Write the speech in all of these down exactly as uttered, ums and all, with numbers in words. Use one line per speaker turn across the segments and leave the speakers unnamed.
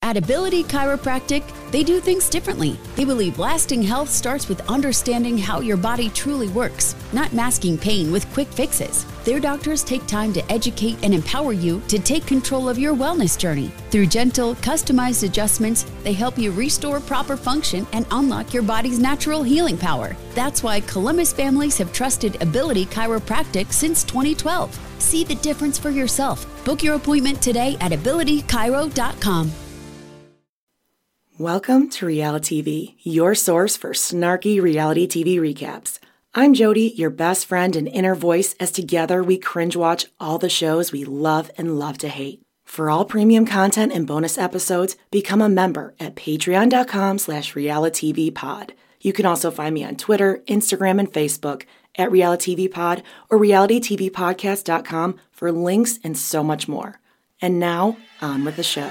At Ability Chiropractic, they do things differently. They believe lasting health starts with understanding how your body truly works, not masking pain with quick fixes. Their doctors take time to educate and empower you to take control of your wellness journey. Through gentle, customized adjustments, they help you restore proper function and unlock your body's natural healing power. That's why Columbus families have trusted Ability Chiropractic since twenty twelve. See the difference for yourself. Book your appointment today at ability chiro dot com.
Welcome to Reality T V, your source for snarky reality T V recaps. I'm Jody, your best friend and inner voice, as together we cringe watch all the shows we love and love to hate. For all premium content and bonus episodes, become a member at patreon.com slash realitytvpod. You can also find me on Twitter, Instagram, and Facebook at realitytvpod or reality t v podcast dot com for links and so much more. And now, on with the show.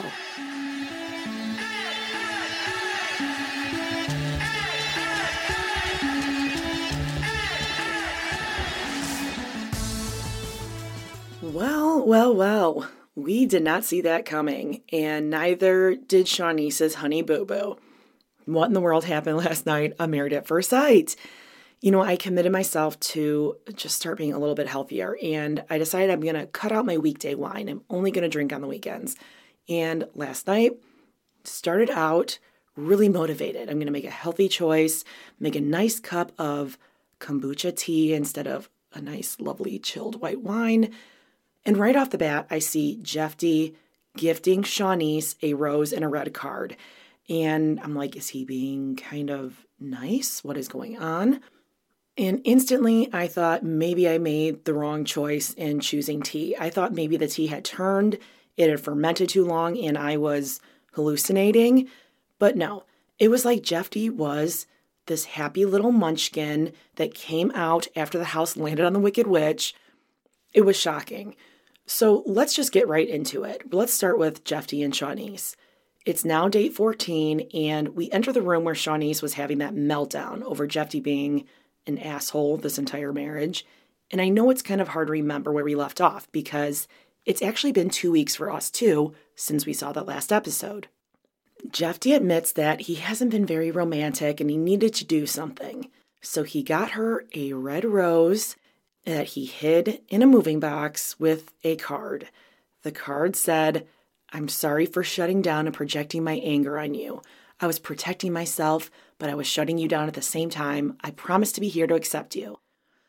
Well, well, well, we did not see that coming, and neither did Shawnice's Honey Boo Boo. What in the world happened last night on Married at First Sight? You know, I committed myself to just start being a little bit healthier, and I decided I'm going to cut out my weekday wine. I'm only going to drink on the weekends. And last night, started out really motivated. I'm going to make a healthy choice, make a nice cup of kombucha tea instead of a nice, lovely, chilled white wine. And right off the bat, I see Jeff D gifting Shawnice a rose and a red card. And I'm like, is he being kind of nice? What is going on? And instantly, I thought maybe I made the wrong choice in choosing tea. I thought maybe the tea had turned, it had fermented too long, and I was hallucinating. But no, it was like Jeff D was this happy little munchkin that came out after the house landed on the Wicked Witch. It was shocking. So let's just get right into it. Let's start with Jeff D and Shawnice. It's now date fourteen, and we enter the room where Shawnice was having that meltdown over Jeff D being an asshole this entire marriage. And I know it's kind of hard to remember where we left off because it's actually been two weeks for us too since we saw that last episode. Jeff D admits that he hasn't been very romantic and he needed to do something. So he got her a red rose that he hid in a moving box with a card. The card said, "I'm sorry for shutting down and projecting my anger on you. I was protecting myself, but I was shutting you down at the same time. I promise to be here to accept you."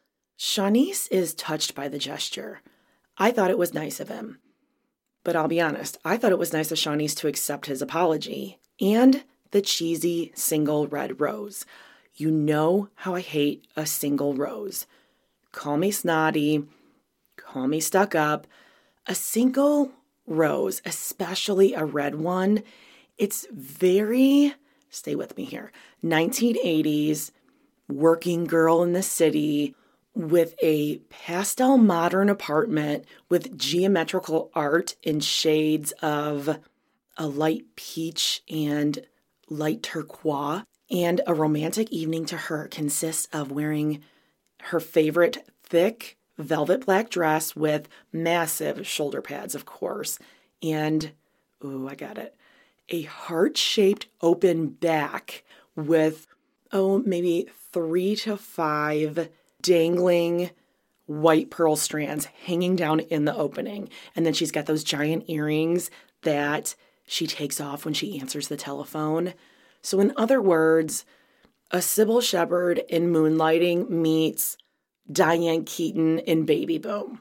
Shawnice is touched by the gesture. I thought it was nice of him. But I'll be honest, I thought it was nice of Shawnice to accept his apology and the cheesy single red rose. You know how I hate a single rose. Call me snotty, call me stuck up. A single rose, especially a red one, it's very, stay with me here, nineteen eighties, working girl in the city with a pastel modern apartment with geometrical art in shades of a light peach and light turquoise. And a romantic evening to her consists of wearing her favorite thick velvet black dress with massive shoulder pads, of course. And, ooh, I got it. A heart-shaped open back with, oh, maybe three to five dangling white pearl strands hanging down in the opening. And then she's got those giant earrings that she takes off when she answers the telephone. So in other words, a Sybil Shepherd in Moonlighting meets Diane Keaton in Baby Boom.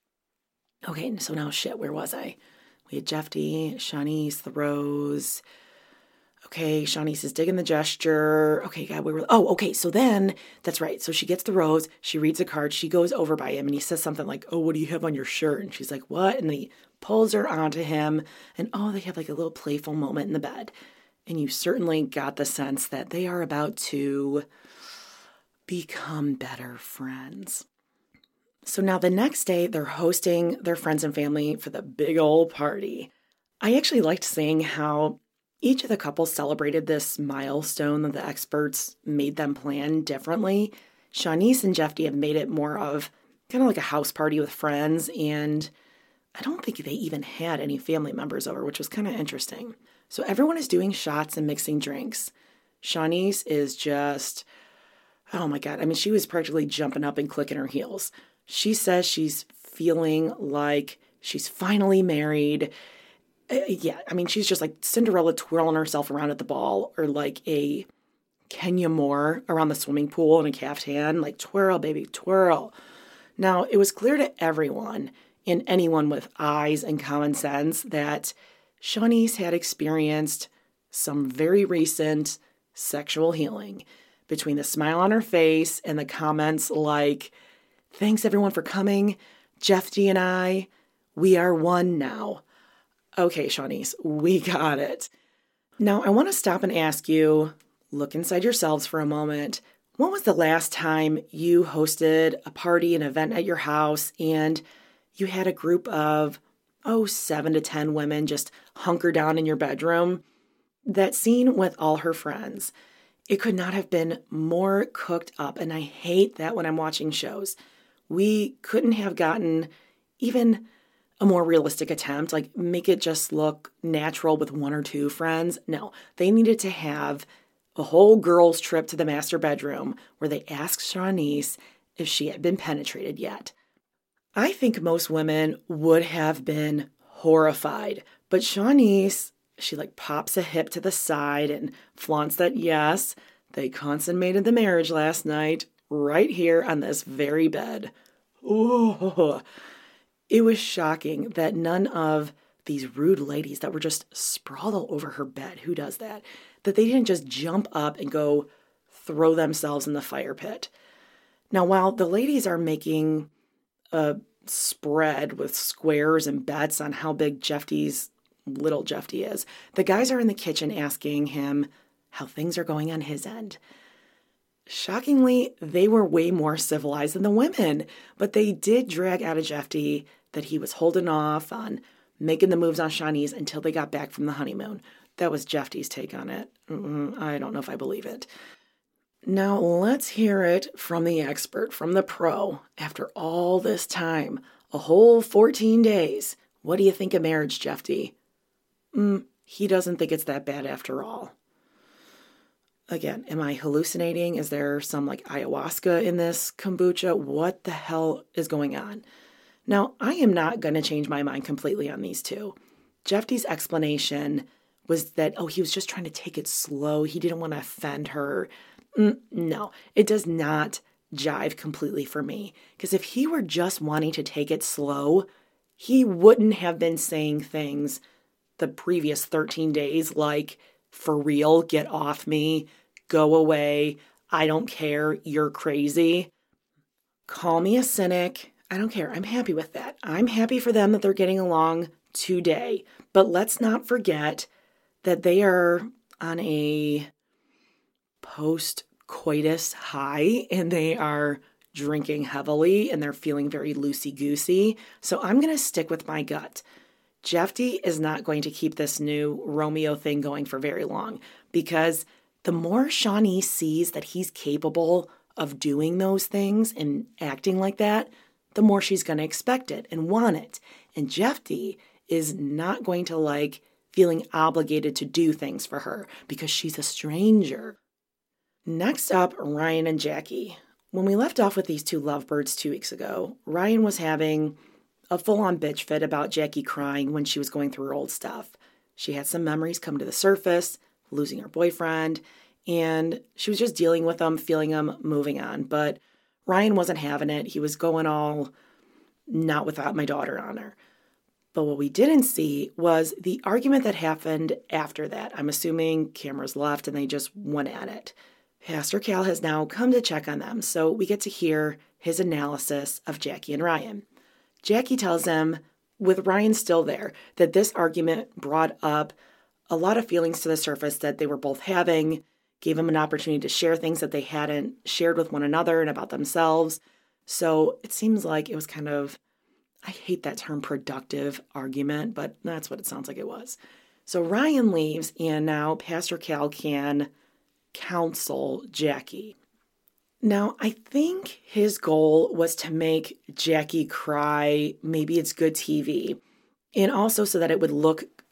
Okay, so now shit, where was I? We had Jeff D, Shawnice, the rose. Okay, Shawnice is digging the gesture. Okay, God, where were, oh, okay, so then, that's right. So she gets the rose, she reads a card, she goes over by him, and he says something like, "Oh, what do you have on your shirt?" And she's like, "What?" And he pulls her onto him, and oh, they have like a little playful moment in the bed. And you certainly got the sense that they are about to become better friends. So now the next day, they're hosting their friends and family for the big old party. I actually liked seeing how each of the couples celebrated this milestone that the experts made them plan differently. Shawnice and Jeff D have made it more of kind of like a house party with friends, and I don't think they even had any family members over, which was kind of interesting. So everyone is doing shots and mixing drinks. Shawniece is just, oh my God. I mean, she was practically jumping up and clicking her heels. She says she's feeling like she's finally married. Uh, yeah, I mean, she's just like Cinderella twirling herself around at the ball, or like a Kenya Moore around the swimming pool in a caftan, like twirl, baby, twirl. Now, it was clear to everyone and anyone with eyes and common sense that Shawniece had experienced some very recent sexual healing between the smile on her face and the comments like, "Thanks everyone for coming. Jeff G and I, we are one now." Okay, Shawniece, we got it. Now, I want to stop and ask you, look inside yourselves for a moment. When was the last time you hosted a party, an event at your house, and you had a group of, oh, seven to ten women just hunker down in your bedroom? That scene with all her friends, it could not have been more cooked up, and I hate that when I'm watching shows. We couldn't have gotten even a more realistic attempt, like make it just look natural with one or two friends. No, they needed to have a whole girls' trip to the master bedroom where they asked Shawniece if she had been penetrated yet. I think most women would have been horrified, but Shawniece, she like pops a hip to the side and flaunts that, yes, they consummated the marriage last night right here on this very bed. Oh, it was shocking that none of these rude ladies that were just sprawled all over her bed, who does that, that they didn't just jump up and go throw themselves in the fire pit. Now, while the ladies are making a spread with squares and bets on how big Jeffy's little Jeffy is, the guys are in the kitchen asking him how things are going on his end. Shockingly, they were way more civilized than the women, but they did drag out of Jeffy that he was holding off on making the moves on Shawniece until they got back from the honeymoon. That was Jeffy's take on it. Mm-mm, I don't know if I believe it. Now, let's hear it from the expert, from the pro. After all this time, a whole fourteen days, what do you think of marriage, Jeffy? Mm, he doesn't think it's that bad after all. Again, am I hallucinating? Is there some like ayahuasca in this kombucha? What the hell is going on? Now, I am not going to change my mind completely on these two. Jeffy's explanation was that, oh, he was just trying to take it slow. He didn't want to offend her. Mm, no, it does not jive completely for me. Because if he were just wanting to take it slow, he wouldn't have been saying things the previous thirteen days like, for real, get off me, go away, I don't care, you're crazy. Call me a cynic. I don't care. I'm happy with that. I'm happy for them that they're getting along today. But let's not forget that they are on a post-coitus high and they are drinking heavily and they're feeling very loosey-goosey. So I'm going to stick with my gut. Jeffy is not going to keep this new Romeo thing going for very long because the more Shawniece sees that he's capable of doing those things and acting like that, the more she's going to expect it and want it. And Jeffy is not going to like feeling obligated to do things for her because she's a stranger. Next up, Ryan and Jackie. When we left off with these two lovebirds two weeks ago, Ryan was having a full-on bitch fit about Jackie crying when she was going through her old stuff. She had some memories come to the surface, losing her boyfriend, and she was just dealing with them, feeling them, moving on. But Ryan wasn't having it. He was going all not without my daughter on her. But what we didn't see was the argument that happened after that. I'm assuming cameras left and they just went at it. Pastor Cal has now come to check on them, so we get to hear his analysis of Jackie and Ryan. Jackie tells him, with Ryan still there, that this argument brought up a lot of feelings to the surface that they were both having, gave him an opportunity to share things that they hadn't shared with one another and about themselves. So it seems like it was kind of, I hate that term, productive argument, but that's what it sounds like it was. So Ryan leaves, and now Pastor Cal can counsel Jackie. Now, I think his goal was to make Jackie cry. Maybe it's good T V. And also so that it would look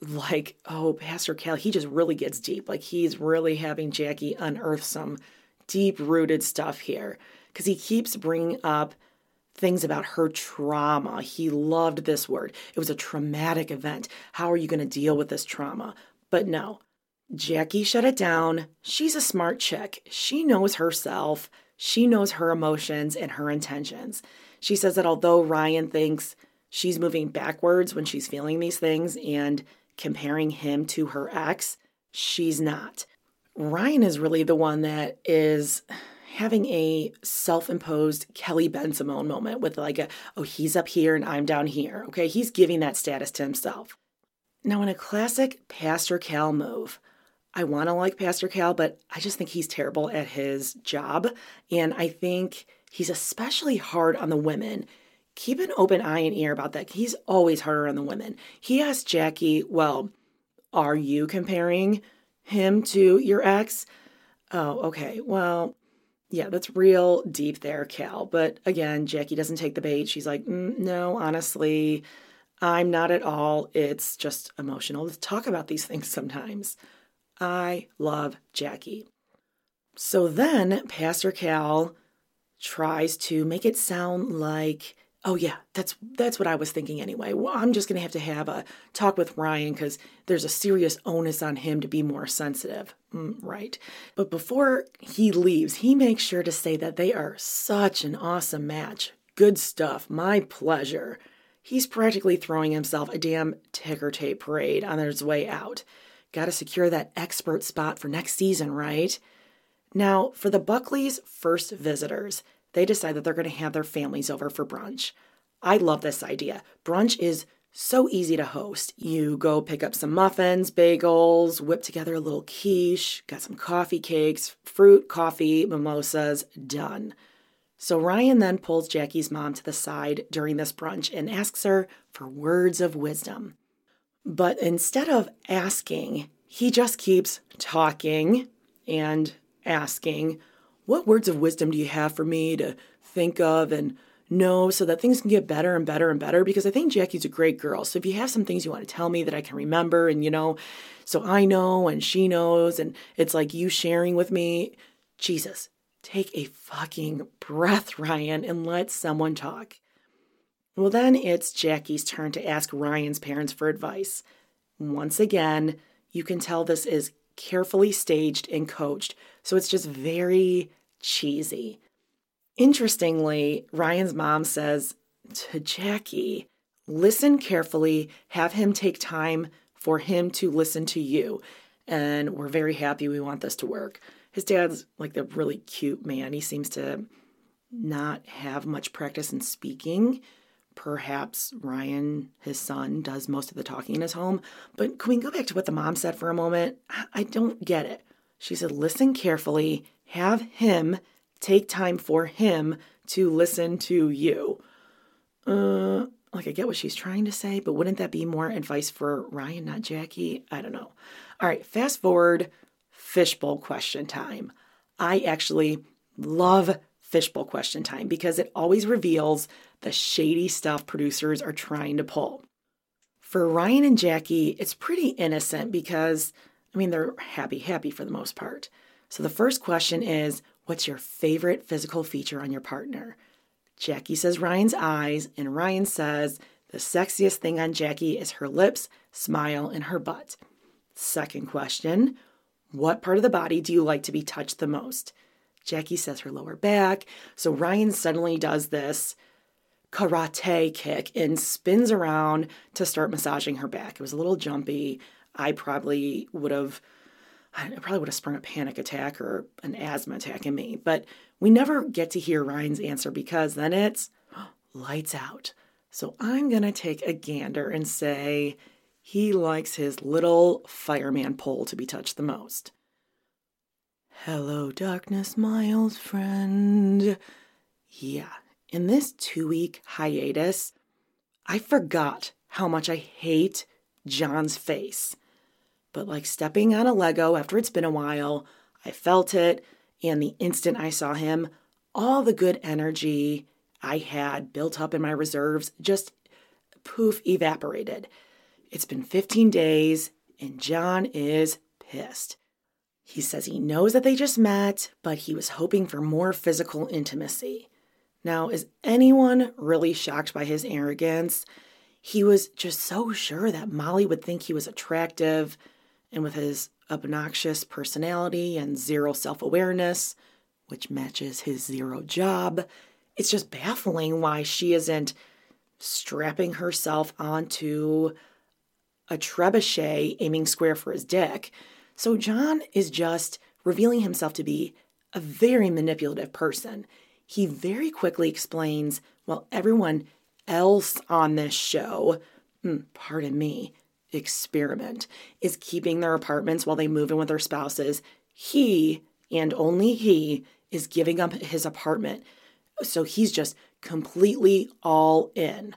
like, oh, Pastor Cal, he just really gets deep. Like he's really having Jackie unearth some deep-rooted stuff here because he keeps bringing up things about her trauma. He loved this word. It was a traumatic event. How are you going to deal with this trauma? But no, Jackie shut it down. She's a smart chick. She knows herself. She knows her emotions and her intentions. She says that although Ryan thinks she's moving backwards when she's feeling these things and comparing him to her ex, she's not. Ryan is really the one that is having a self-imposed Kelly Ben-Simone moment with like a, oh, he's up here and I'm down here. Okay, he's giving that status to himself. Now, in a classic Pastor Cal move, I want to like Pastor Cal, but I just think he's terrible at his job. And I think he's especially hard on the women. Keep an open eye and ear about that. He's always harder on the women. He asked Jackie, well, are you comparing him to your ex? Oh, okay. Well, yeah, that's real deep there, Cal. But again, Jackie doesn't take the bait. She's like, mm, no, honestly, I'm not at all. It's just emotional to talk about these things sometimes. I love Jackie. So then Pastor Cal tries to make it sound like, oh yeah, that's that's what I was thinking anyway. Well, I'm just going to have to have a talk with Ryan because there's a serious onus on him to be more sensitive. Mm, right. But before he leaves, he makes sure to say that they are such an awesome match. Good stuff. My pleasure. He's practically throwing himself a damn ticker tape parade on his way out. Got to secure that expert spot for next season, right? Now, for the Buckleys' first visitors, they decide that they're going to have their families over for brunch. I love this idea. Brunch is so easy to host. You go pick up some muffins, bagels, whip together a little quiche, got some coffee cakes, fruit, coffee, mimosas, done. So Ryan then pulls Jackie's mom to the side during this brunch and asks her for words of wisdom. But instead of asking, he just keeps talking and asking, what words of wisdom do you have for me to think of and know so that things can get better and better and better? Because I think Jackie's a great girl. So if you have some things you want to tell me that I can remember and, you know, so I know and she knows and it's like you sharing with me, Jesus, take a fucking breath, Ryan, and let someone talk. Well, then it's Jackie's turn to ask Ryan's parents for advice. Once again, you can tell this is carefully staged and coached, so it's just very cheesy. Interestingly, Ryan's mom says to Jackie, listen carefully, have him take time for him to listen to you, and we're very happy we want this to work. His dad's like the really cute man. He seems to not have much practice in speaking. Perhaps Ryan, his son, does most of the talking in his home. But can we go back to what the mom said for a moment? I don't get it. She said, listen carefully, have him take time for him to listen to you. Uh, like I get what she's trying to say, but wouldn't that be more advice for Ryan, not Jackie? I don't know. All right, fast forward, fishbowl question time. I actually love fishbowl question time because it always reveals the shady stuff producers are trying to pull. For Ryan and Jackie, it's pretty innocent because, I mean, they're happy, happy for the most part. So the first question is, what's your favorite physical feature on your partner? Jackie says Ryan's eyes, and Ryan says the sexiest thing on Jackie is her lips, smile, and her butt. Second question, what part of the body do you like to be touched the most? Jackie says her lower back, so Ryan suddenly does this karate kick and spins around to start massaging her back. It was a little jumpy. I probably would have, I probably would have sprung a panic attack or an asthma attack in me. But we never get to hear Ryan's answer because then it's lights out. So I'm going to take a gander and say he likes his little fireman pole to be touched the most. Hello, darkness, my old friend. Yeah, in this two-week hiatus, I forgot how much I hate John's face. But like stepping on a Lego after it's been a while, I felt it, and the instant I saw him, all the good energy I had built up in my reserves just poof evaporated. It's been fifteen days, and John is pissed. He says he knows that they just met, but he was hoping for more physical intimacy. Now, is anyone really shocked by his arrogance? He was just so sure that Molly would think he was attractive, and with his obnoxious personality and zero self-awareness, which matches his zero job, it's just baffling why she isn't strapping herself onto a trebuchet aiming square for his dick. So John is just revealing himself to be a very manipulative person. He very quickly explains, while everyone else on this show, pardon me, experiment, is keeping their apartments while they move in with their spouses, he, and only he, is giving up his apartment. So he's just completely all in.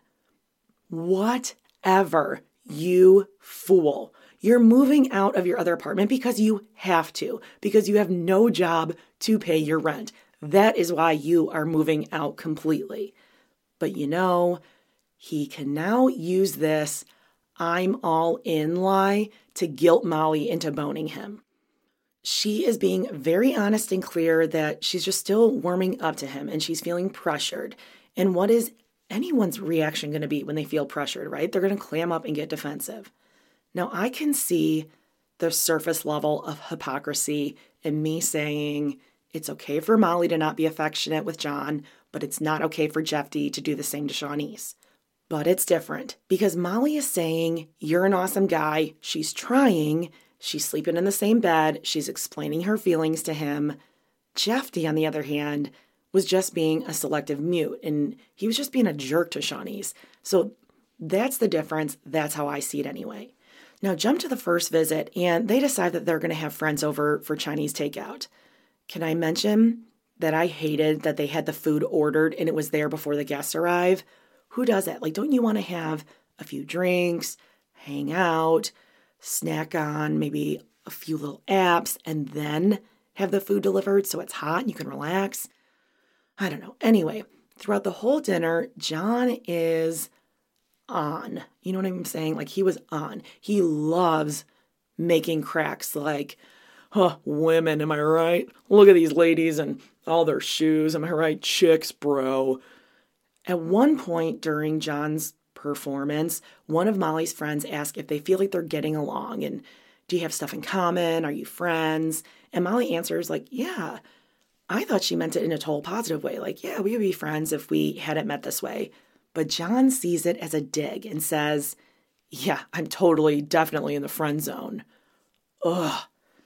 Whatever, you fool. You're moving out of your other apartment because you have to, because you have no job to pay your rent. That is why you are moving out completely. But you know, he can now use this I'm all in lie to guilt Molly into boning him. She is being very honest and clear that she's just still warming up to him and she's feeling pressured. And what is anyone's reaction going to be when they feel pressured, right? They're going to clam up and get defensive. Now, I can see the surface level of hypocrisy in me saying it's okay for Molly to not be affectionate with John, but it's not okay for Jeff D to do the same to Shawnice. But it's different because Molly is saying, you're an awesome guy. She's trying. She's sleeping in the same bed. She's explaining her feelings to him. Jeff D, on the other hand, was just being a selective mute, and he was just being a jerk to Shawnice. So that's the difference. That's how I see it anyway. Now jump to the first visit, and they decide that they're going to have friends over for Chinese takeout. Can I mention that I hated that they had the food ordered and it was there before the guests arrive? Who does that? Like, don't you want to have a few drinks, hang out, snack on maybe a few little apps, and then have the food delivered so it's hot and you can relax? I don't know. Anyway, throughout the whole dinner, John is on. You know what I'm saying? Like, he was on. He loves making cracks like, huh, women, am I right? Look at these ladies and all their shoes. Am I right? Chicks, bro. At one point during John's performance, one of Molly's friends asked if they feel like they're getting along and do you have stuff in common? Are you friends? And Molly answers like, yeah. I thought she meant it in a total positive way. Like, yeah, we would be friends if we hadn't met this way. But John sees it as a dig and says, yeah, I'm totally, definitely in the friend zone. Ugh.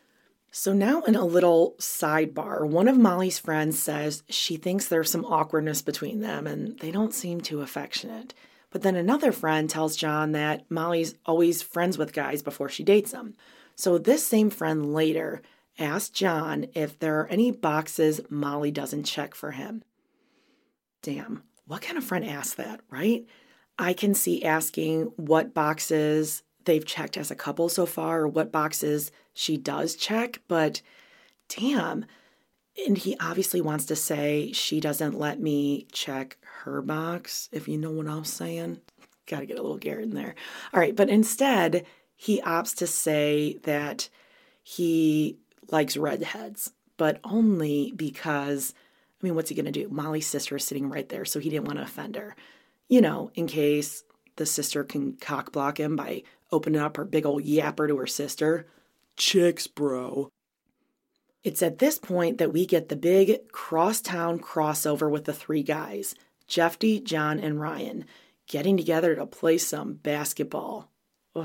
So now in a little sidebar, one of Molly's friends says she thinks there's some awkwardness between them and they don't seem too affectionate. But then another friend tells John that Molly's always friends with guys before she dates them. So this same friend later asked John if there are any boxes Molly doesn't check for him. Damn, what kind of friend asked that, right? I can see asking what boxes they've checked as a couple so far or what boxes she does check, but damn. And he obviously wants to say she doesn't let me check her box, if you know what I'm saying. Got to get a little Garrett in there. All right, but instead, he opts to say that he likes redheads, but only because, I mean, what's he going to do? Molly's sister is sitting right there, so he didn't want to offend her. You know, in case the sister can cock block him by opening up her big old yapper to her sister. Chicks, bro. It's at this point that we get the big crosstown crossover with the three guys, Jeff D, John, and Ryan, getting together to play some basketball. Ugh,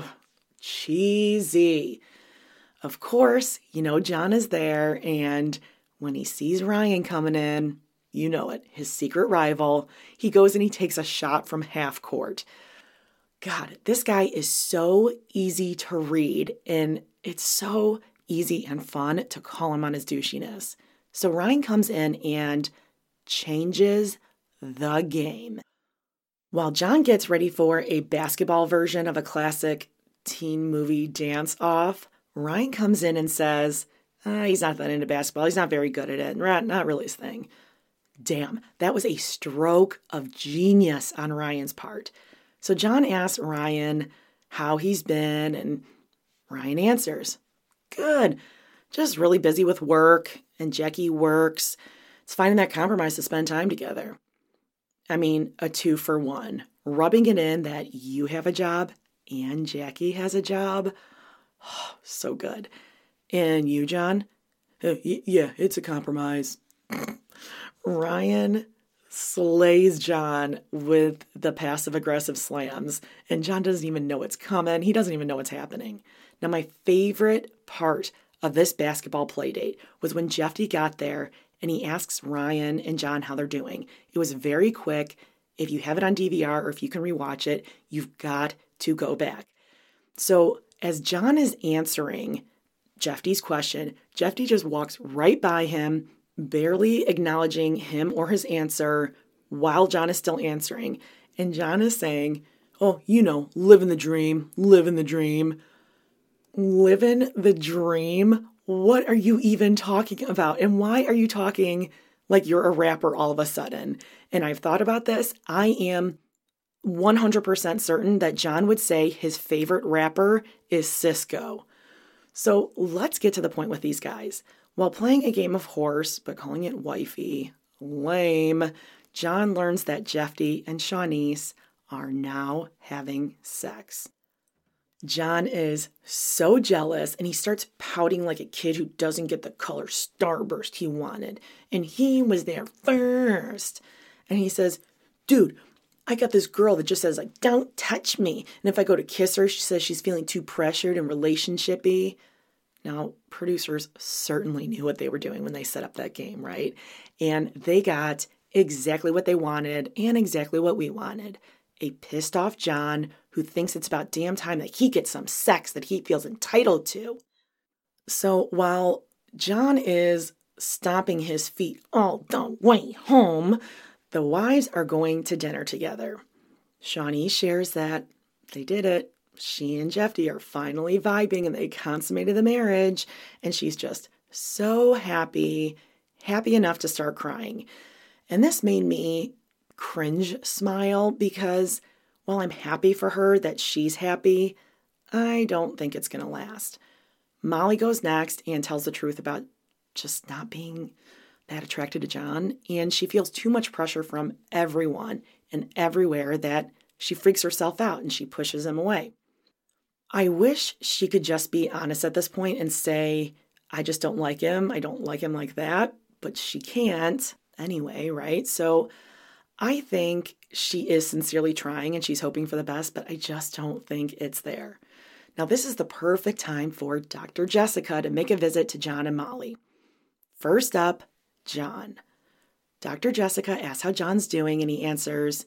cheesy. Of course, you know John is there, and when he sees Ryan coming in, you know it, his secret rival, he goes and he takes a shot from half court. God, this guy is so easy to read, and it's so easy and fun to call him on his douchiness. So Ryan comes in and changes the game. While John gets ready for a basketball version of a classic teen movie dance-off, Ryan comes in and says, ah, he's not that into basketball. He's not very good at it. Not really his thing. Damn, that was a stroke of genius on Ryan's part. So John asks Ryan, how he's been, and Ryan answers, "Good. Just really busy with work, and Jackie works. It's finding that compromise to spend time together." I mean, a two for one. Rubbing it in that you have a job and Jackie has a job. Oh, so good. And you, John? Uh, y- yeah, it's a compromise. Ryan slays John with the passive-aggressive slams, and John doesn't even know it's coming. He doesn't even know what's happening. Now, my favorite part of this basketball play date was when Jeffy got there and he asks Ryan and John how they're doing. It was very quick. If you have it on D V R or if you can rewatch it, you've got to go back. So as John is answering Jeffy's question, Jeffy just walks right by him, barely acknowledging him or his answer while John is still answering. And John is saying, "Oh, you know, living the dream, living the dream." Living the dream? What are you even talking about? And why are you talking like you're a rapper all of a sudden? And I've thought about this. I am one hundred percent certain that John would say his favorite rapper is Sisqó. So let's get to the point with these guys. While playing a game of horse, but calling it wifey, lame, John learns that Jeffy and Shawniece are now having sex. John is so jealous and he starts pouting like a kid who doesn't get the color starburst he wanted. And he was there first. And he says, "Dude, I got this girl that just says, like, don't touch me. And if I go to kiss her, she says she's feeling too pressured and relationship-y." Now, producers certainly knew what they were doing when they set up that game, right? And they got exactly what they wanted and exactly what we wanted. A pissed off John who thinks it's about damn time that he gets some sex that he feels entitled to. So while John is stomping his feet all the way home, the wives are going to dinner together. Shawniece shares that they did it. She and Jeffy are finally vibing and they consummated the marriage. And she's just so happy, happy enough to start crying. And this made me cringe smile because while I'm happy for her that she's happy, I don't think it's going to last. Molly goes next and tells the truth about just not being that attracted to John, and she feels too much pressure from everyone and everywhere that she freaks herself out and she pushes him away. I wish she could just be honest at this point and say, "I just don't like him. I don't like him like that," but she can't anyway, right? So I think she is sincerely trying and she's hoping for the best, but I just don't think it's there. Now, this is the perfect time for Doctor Jessica to make a visit to John and Molly. First up, John. Doctor Jessica asks how John's doing and he answers,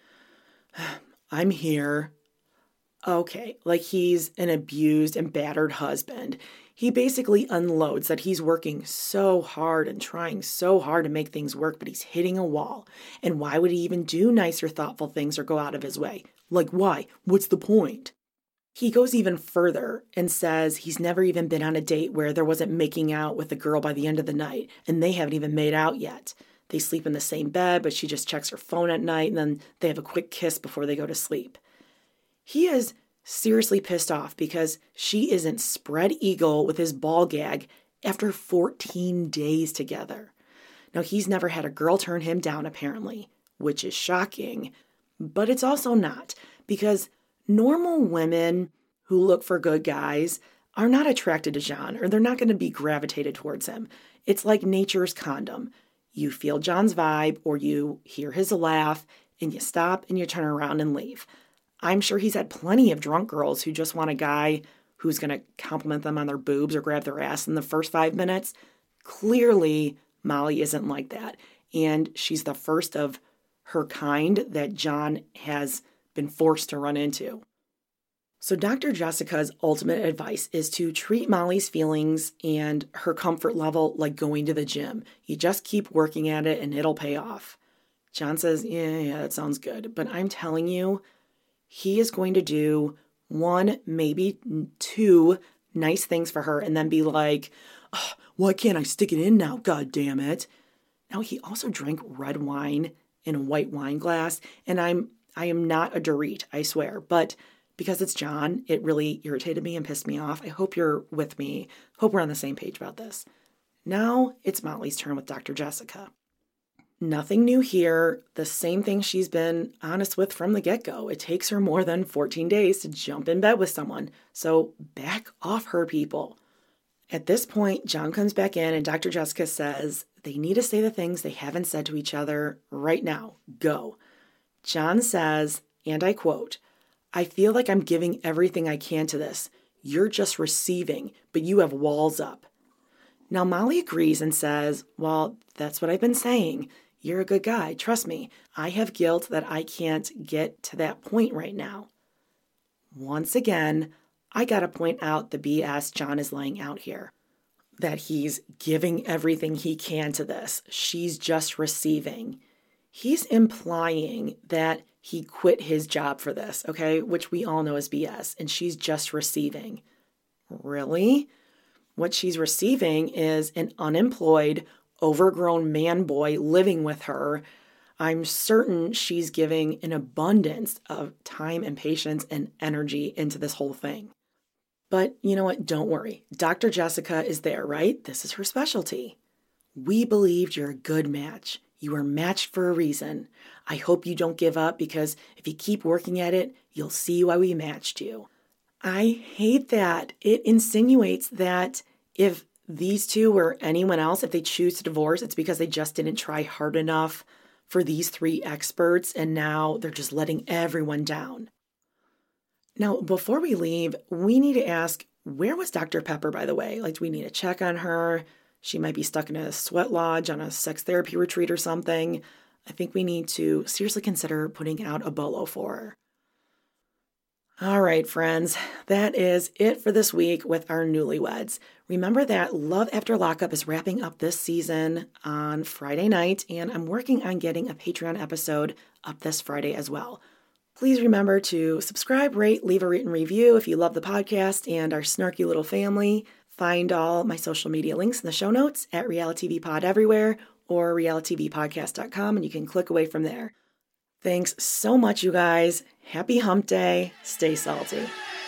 "I'm here." Okay, like he's an abused and battered husband. He basically unloads that he's working so hard and trying so hard to make things work, but he's hitting a wall. And why would he even do nicer, thoughtful things or go out of his way? Like, why? What's the point? He goes even further and says he's never even been on a date where there wasn't making out with a girl by the end of the night, and they haven't even made out yet. They sleep in the same bed, but she just checks her phone at night, and then they have a quick kiss before they go to sleep. He is seriously pissed off because she isn't spread eagle with his ball gag after fourteen days together. Now, he's never had a girl turn him down, apparently, which is shocking, but it's also not, because normal women who look for good guys are not attracted to John, or they're not going to be gravitated towards him. It's like nature's condom. You feel John's vibe, or you hear his laugh, and you stop and you turn around and leave. I'm sure he's had plenty of drunk girls who just want a guy who's going to compliment them on their boobs or grab their ass in the first five minutes. Clearly, Molly isn't like that. And she's the first of her kind that John has been forced to run into. So Doctor Jessica's ultimate advice is to treat Molly's feelings and her comfort level like going to the gym. You just keep working at it and it'll pay off. John says, yeah, yeah, that sounds good. But I'm telling you, he is going to do one, maybe two nice things for her and then be like, oh, why can't I stick it in now? God damn it. Now, he also drank red wine in a white wine glass, and I'm I am not a Dorit, I swear, but because it's John. It really irritated me and pissed me off. I hope you're with me. Hope we're on the same page about this. Now it's Molly's turn with Doctor Jessica. Nothing new here. The same thing she's been honest with from the get-go. It takes her more than fourteen days to jump in bed with someone. So back off her, people. At this point, John comes back in and Doctor Jessica says they need to say the things they haven't said to each other right now. Go. John says, and I quote, "I feel like I'm giving everything I can to this. You're just receiving, but you have walls up." Now, Molly agrees and says, well, that's what I've been saying. You're a good guy. Trust me. I have guilt that I can't get to that point right now. Once again, I got to point out the B S John is laying out here. That he's giving everything he can to this. She's just receiving. He's implying that he quit his job for this, okay? Which we all know is B S. And she's just receiving. Really? What she's receiving is an unemployed, overgrown man boy living with her. I'm certain she's giving an abundance of time and patience and energy into this whole thing. But you know what? Don't worry. Doctor Jessica is there, right? This is her specialty. We believed you're a good match. You were matched for a reason. I hope you don't give up because if you keep working at it, you'll see why we matched you. I hate that. It insinuates that if these two or anyone else, if they choose to divorce, it's because they just didn't try hard enough for these three experts and now they're just letting everyone down. Now, before we leave, we need to ask, where was Doctor Pepper, by the way? Like, do we need to check on her? She might be stuck in a sweat lodge on a sex therapy retreat or something. I think we need to seriously consider putting out a bolo for her. All right, friends, that is it for this week with our newlyweds. Remember that Love After Lockup is wrapping up this season on Friday night, and I'm working on getting a Patreon episode up this Friday as well. Please remember to subscribe, rate, leave a written review if you love the podcast and our snarky little family. Find all my social media links in the show notes at Reality T V Pod everywhere or reality t v podcast dot com, and you can click away from there. Thanks so much, you guys. Happy hump day. Stay salty.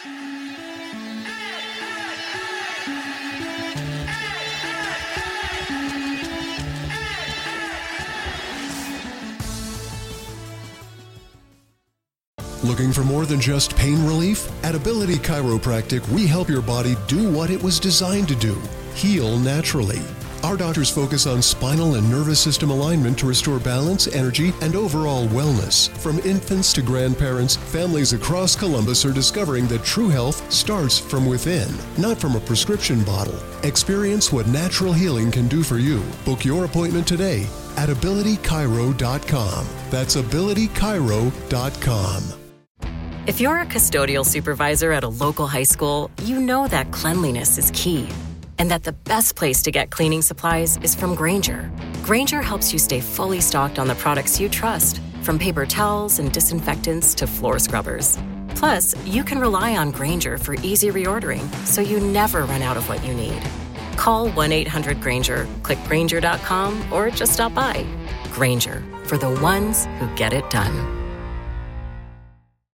Looking for more than just pain relief? At Ability Chiropractic, we help your body do what it was designed to do, heal naturally. Our doctors focus on spinal and nervous system alignment to restore balance, energy, and overall wellness. From infants to grandparents, families across Columbus are discovering that true health starts from within, not from a prescription bottle. Experience what natural healing can do for you. Book your appointment today at ability chiro dot com. That's ability chiro dot com.
If you're a custodial supervisor at a local high school, you know that cleanliness is key. And that the best place to get cleaning supplies is from Grainger. Grainger helps you stay fully stocked on the products you trust, from paper towels and disinfectants to floor scrubbers. Plus, you can rely on Grainger for easy reordering, so you never run out of what you need. Call one eight hundred Grainger, click Grainger dot com, or just stop by. Grainger, for the ones who get it done.